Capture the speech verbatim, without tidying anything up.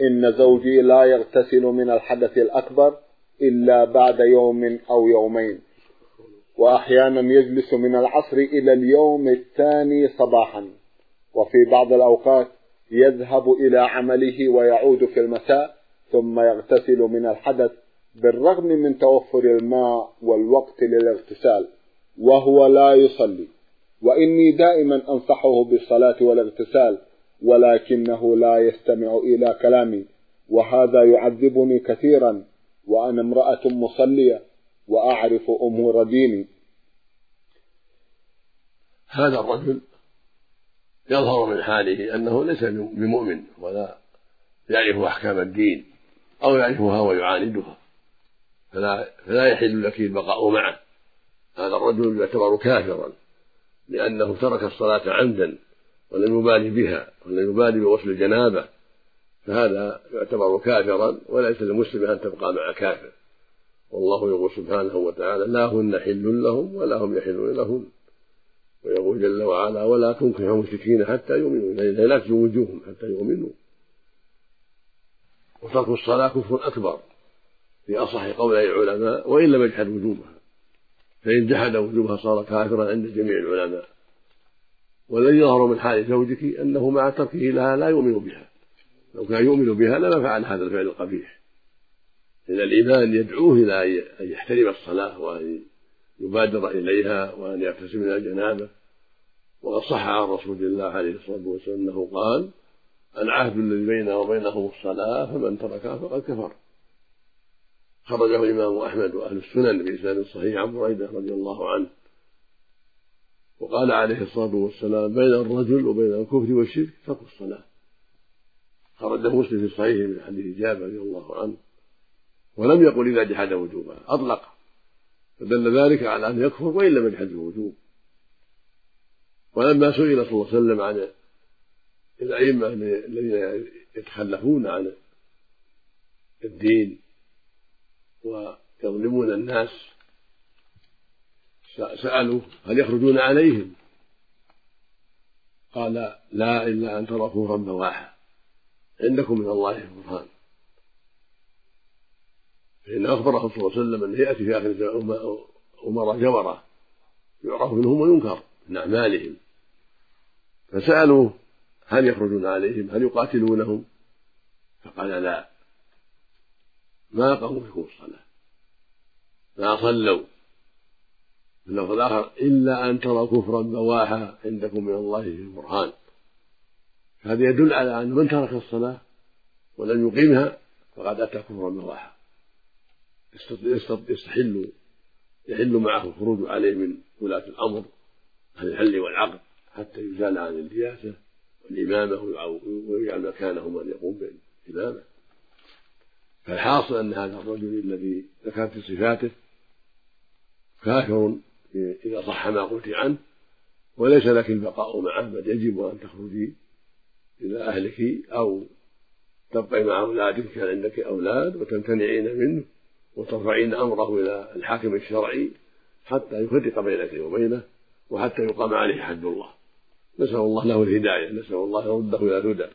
إن زوجي لا يغتسل من الحدث الأكبر إلا بعد يوم أو يومين، وأحيانا يجلس من العصر إلى اليوم الثاني صباحا، وفي بعض الأوقات يذهب إلى عمله ويعود في المساء ثم يغتسل من الحدث بالرغم من توفر الماء والوقت للاغتسال، وهو لا يصلي، وإني دائما أنصحه بالصلاة والاغتسال ولكنه لا يستمع إلى كلامي، وهذا يعذبني كثيرا وأنا امرأة مصلية وأعرف أمور ديني. هذا الرجل يظهر من حاله أنه ليس بمؤمن ولا يعرف أحكام الدين أو يعرفها ويعاندها، فلا, فلا يحل لك البقاء معه. هذا الرجل يعتبر كافرا لأنه ترك الصلاة عمدا ولم يبالي بها ولم يبالي بغسل الجنابة، فهذا يعتبر كافرا، وليس للمسلم أن تبقى مع كافر. والله يقول سبحانه وتعالى: لا هن حل لهم ولا هم يحلون لهن. ويقول جل وعلا: ولا تنكحوا المشركين حتى يؤمنوا، لا تزوجوهم حتى يؤمنوا. وترك الصلاة كفر أكبر في أصح قولي العلماء، وإن لم يجحد وجوبها، فإن جحد وجوبها صار كافرا عند جميع العلماء. والذي يظهر من حال زوجك أنه مع تركه لها لا يؤمن بها، لو كان يؤمن بها لما فعل هذا الفعل القبيح. إن الإيمان يدعوه إلى أن يحترم الصلاة وأن يبادر إليها وأن يغتسل من الجنابة. وقد صح عن رسول الله عليه الصلاة والسلام أنه قال: العهد الذي بيننا وبينهم الصلاة فمن تركها فقد كفر. خرجه الإمام أحمد وأهل السنن بإسناد صحيح عن بريدة رضي الله عنه. وقال عليه الصلاة والسلام: بين الرجل وبين الكفر والشرك ترك الصلاة. خرجه مسلم في صحيحه من حديث جابر رضي الله عنه، ولم يقل إذا جحد وجوبها، أطلق، فدل ذلك على أن يكفر وإن لم يجحد الوجوب. ولما سئل صلى الله عليه وسلم عن الأئمة الذين يتخلفون عن الدين ويظلمون الناس، سألوا: هل يخرجون عليهم؟ قال: لا، إلا أن تروا كفرا بواحا عندكم من الله برهان. فإن أخبره صلى الله عليه وسلم أن يأتي في آخر الزمان أمراء جورة يعرف منهم وينكر من أعمالهم، فسألوه: هل يخرجون عليهم؟ هل يقاتلونهم؟ فقال: لا، ما قاموا فيكم الصلاة، ما صلوا. في اللفظ الآخر: إلا أن تروا كفرا بواحا عندكم من الله برهان. هذا يدل على أن من ترك الصلاة ولم يقيمها فقد أتى كفرا بواحا، يستحل يحل معه الخروج عليه من ولاة الأمر أهل الحل والعقد حتى يزال عن الرياسة والإمامة ويجعل مكانه من يقوم بالإمامة. فالحاصل أن هذا الرجل الذي ذكرت في صفاته كافر إذا صح ما قلت عنه، وليس لك البقاء معه، بل يجب أن تخرجي إلى أهلك أو تبقي مع أولادك كان عندك أولاد وتمتنعين منه وترفعين أمره إلى الحاكم الشرعي حتى يفرق بينك وبينه وحتى يقام عليه حد الله. نسأل الله له الهداية، نسأل الله يرده إلى الهدى.